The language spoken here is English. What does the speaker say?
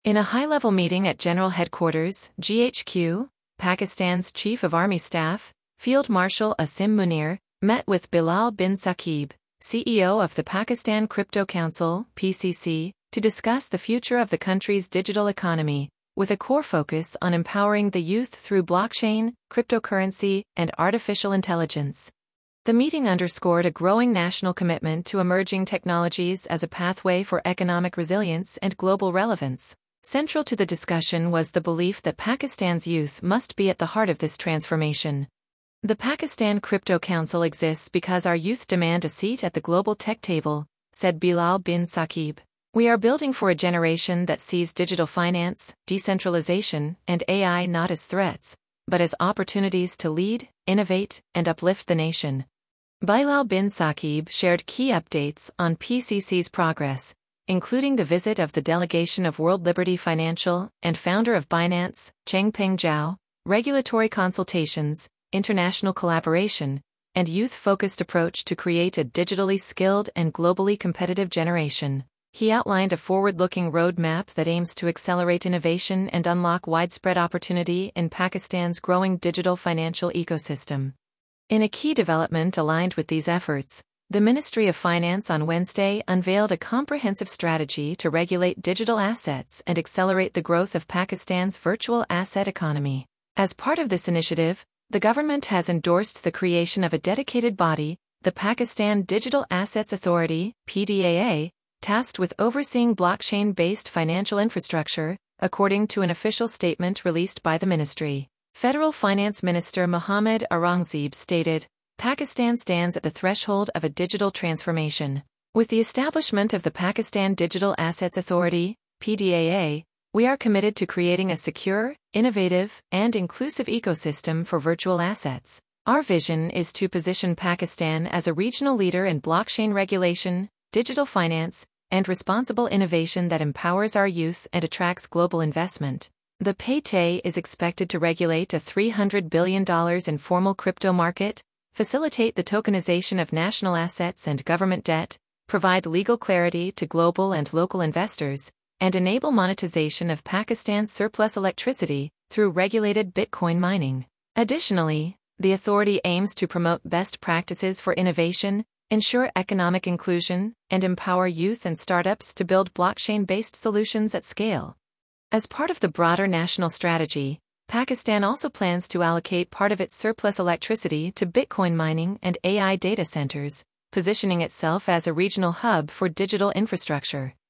In a high-level meeting at General Headquarters, GHQ, Pakistan's Chief of Army Staff, Field Marshal Asim Munir, met with Bilal bin Saqib, CEO of the Pakistan Crypto Council (PCC), to discuss the future of the country's digital economy, with a core focus on empowering the youth through blockchain, cryptocurrency, and artificial intelligence. The meeting underscored a growing national commitment to emerging technologies as a pathway for economic resilience and global relevance. Central to the discussion was the belief that Pakistan's youth must be at the heart of this transformation. The Pakistan Crypto Council exists because our youth demand a seat at the global tech table, said Bilal bin Saqib. We are building for a generation that sees digital finance, decentralization, and AI not as threats, but as opportunities to lead, innovate, and uplift the nation. Bilal bin Saqib shared key updates on PCC's progress, including the visit of the delegation of World Liberty Financial and founder of Binance, Changpeng Zhao, regulatory consultations, international collaboration, and youth-focused approach to create a digitally skilled and globally competitive generation. He outlined a forward-looking roadmap that aims to accelerate innovation and unlock widespread opportunity in Pakistan's growing digital financial ecosystem. In a key development aligned with these efforts, the Ministry of Finance on Wednesday unveiled a comprehensive strategy to regulate digital assets and accelerate the growth of Pakistan's virtual asset economy. As part of this initiative, the government has endorsed the creation of a dedicated body, the Pakistan Digital Assets Authority (PDAA), tasked with overseeing blockchain-based financial infrastructure, according to an official statement released by the ministry. Federal Finance Minister Mohammad Aurangzeb stated, "Pakistan stands at the threshold of a digital transformation. With the establishment of the Pakistan Digital Assets Authority, PDAA, we are committed to creating a secure, innovative, and inclusive ecosystem for virtual assets. Our vision is to position Pakistan as a regional leader in blockchain regulation, digital finance, and responsible innovation that empowers our youth and attracts global investment." The PDAA is expected to regulate a $300 billion informal crypto market, facilitate the tokenization of national assets and government debt, provide legal clarity to global and local investors, and enable monetization of Pakistan's surplus electricity through regulated Bitcoin mining. Additionally, the authority aims to promote best practices for innovation, ensure economic inclusion, and empower youth and startups to build blockchain-based solutions at scale. As part of the broader national strategy, Pakistan also plans to allocate part of its surplus electricity to Bitcoin mining and AI data centers, positioning itself as a regional hub for digital infrastructure.